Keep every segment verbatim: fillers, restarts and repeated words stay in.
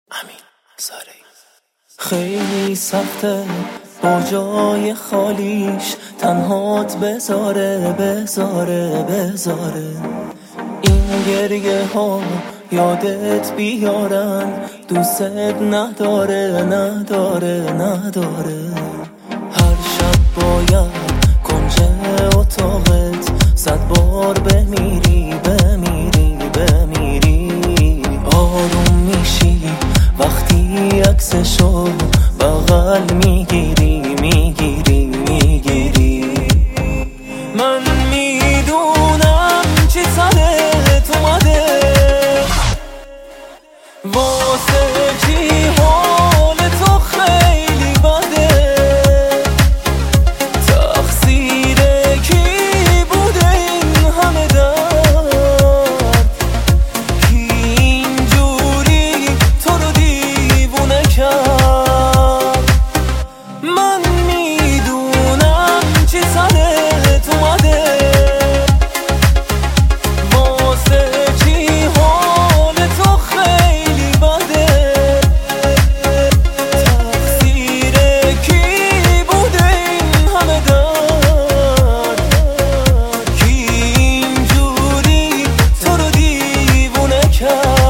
امین ساری. خیلی سخته با جای خالیش تنهات بذاره بذاره بذاره. این گریه ها یادت بیارن دوست نداره نداره نداره. هر شب باید کنج اتاقت صد بار بمیری بمیری بمیری. آروم میشی وقتی عکسشو بغل میگیری میگیری میگیری. من میدونم چی سرت اومده، واسه چی حال تو خیلی بده. تقصیر کی بوده این همه درد، کی اینجوری تو رو دیوونه کرد. من میدونم چی سرت اومده، واسه چی حال تو خیلی بده. تقصیر کی بوده این همه درد، کی اینجوری تو رو دیوونه کرد.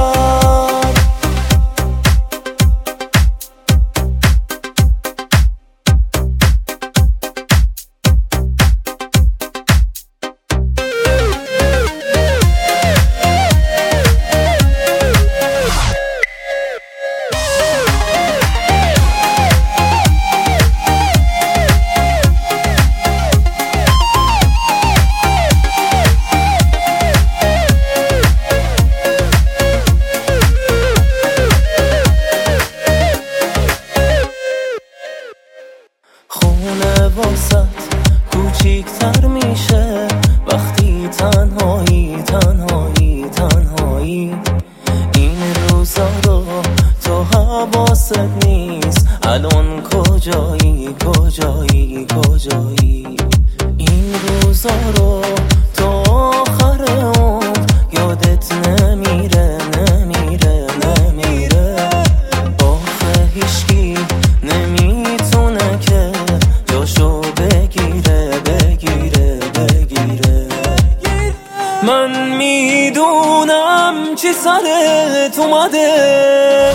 خونه واسط کوچیکتر میشه وقتی تنهایی تنهایی تنهایی. این روزا رو تو حواست نیست، الان کجایی کجایی کجایی. این روزا رو تو آخر عمر یادت نمیره نمیره نمیره. آخه هیچکی نمیتونه که جاشو بگیره بگیره بگیره. من میدونم چی سرت اومده،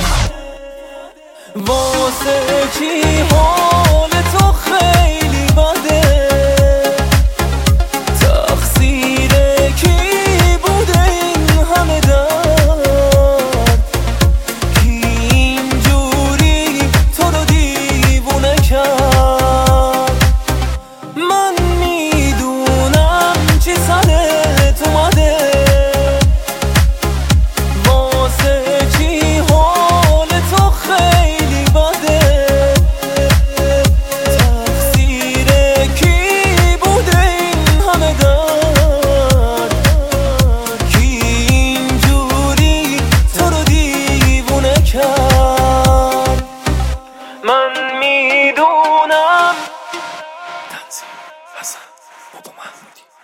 واسه چی حال تو خیلی بده. تقصیر کی بوده این همه درد، کی اینجوری تو رو دیوونه کرد. من میدونم چی سرت اومده، واسه چی حال تو خیلی بده. تقصیر کی بوده این همه درد، کی اینجوری تو رو دیوونه کرد. من میدونم. تنظیم حسن بابا محمودی.